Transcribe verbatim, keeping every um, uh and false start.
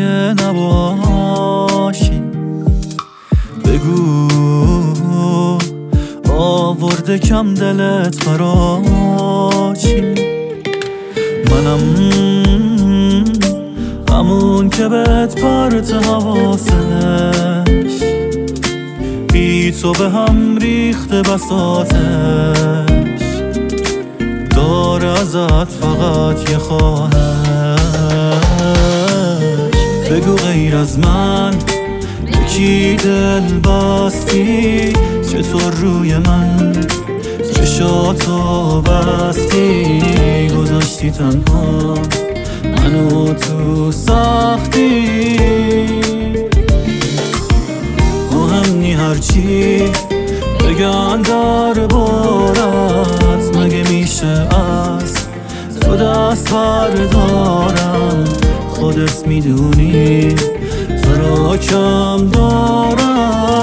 اگه نباشی بگو آورده کم دلت برا چی؟ منم همون که بهت پرت حواسش بی تو به هم ریخته بساتش داره ازت فقط یه خواهش بگو غیر از من یکی دل بستی چطور روی من چشاتو بستی گذاشتی تنها منو تو سختی مهم نی هرچی بگن در بارت مگه میشه از تو دست بردارم خودت میدونی فرا کم دارم